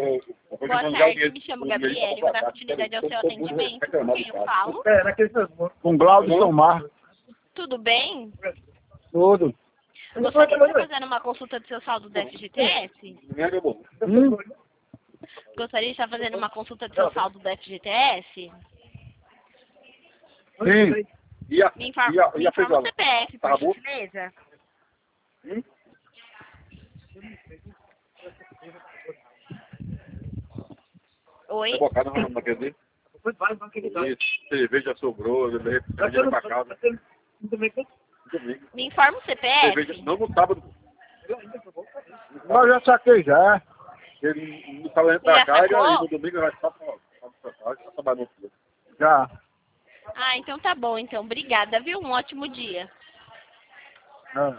Boa tarde, me chamo Gabriele, vou dar continuidade ao seu atendimento. Com quem eu falo? Com Glaudio Somar. Tudo bem? Tudo. Gostaria de estar fazendo uma consulta do seu saldo do FGTS? Gostaria de estar fazendo uma consulta do seu saldo do FGTS? Sim. Me informa o CPF, por gentileza. Oi? Cerveja sobrou, eu levei pra casa. Me informa o CPF. Não, no sábado. Eu já saquei já. Ele no sábado entra a carga e no domingo vai só pra trabalhar no. Já. Ah, então tá bom, então. Obrigada, viu? Um ótimo dia.